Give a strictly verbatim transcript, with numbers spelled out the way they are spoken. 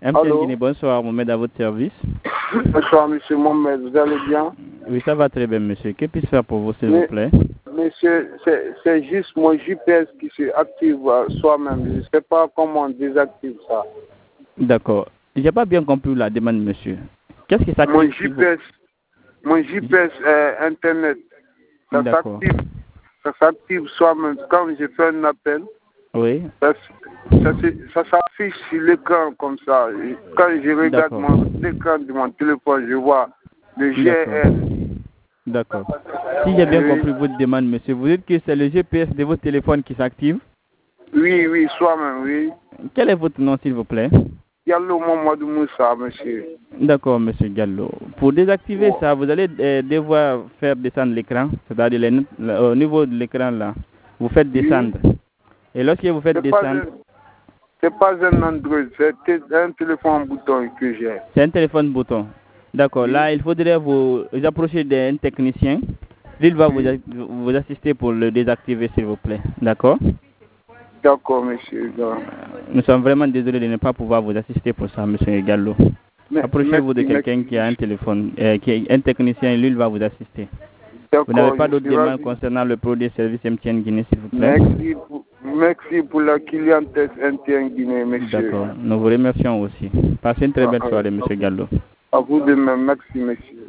M T N Guinée, bonsoir, Mohamed à votre service. Bonsoir, monsieur Mohamed, vous allez bien? Oui, ça va très bien, monsieur. Que puis-je faire pour vous, s'il Mais, vous plaît? Monsieur, c'est juste mon J P S qui se active soi-même. Je ne sais pas comment on désactive ça. D'accord. Je n'ai pas bien compris la demande, monsieur. Qu'est-ce que ça Mon J P S, mon J P S euh, Internet, ça s'active, ça s'active soi-même. Quand je fais un appel, oui. ça, ça, ça s'affiche sur l'écran comme ça. Et quand je regarde mon l'écran de mon téléphone, je vois le G S. D'accord. Si j'ai bien oui. compris votre demande, monsieur, vous dites que c'est le G P S de votre téléphone qui s'active? Oui, oui, soi-même, oui. Quel est votre nom, s'il vous plaît? Diallo Mamadou Moussa, monsieur. D'accord, monsieur Diallo. Pour désactiver oh. ça, vous allez euh, devoir faire descendre l'écran, c'est-à-dire au niveau de l'écran là, vous faites descendre. Oui. Et lorsque vous faites descendre... C'est pas un Android, c'est un téléphone bouton que j'ai. C'est un téléphone bouton. D'accord. Oui. Là, il faudrait vous approcher d'un technicien. Il va oui. vous, vous assister pour le désactiver, s'il vous plaît. D'accord? D'accord, monsieur. Nous sommes vraiment désolés de ne pas pouvoir vous assister pour ça, monsieur Gallo. Approchez-vous de quelqu'un qui a un téléphone, euh, qui est un technicien, lui, il va vous assister. Vous n'avez pas d'autres demandes concernant le produit et service M T N Guinée, s'il vous plaît? Merci pour, merci pour la clientèle M T N Guinée, monsieur. D'accord. Nous vous remercions aussi. Passez une très belle soirée, monsieur Gallo. À vous de même. Merci, monsieur.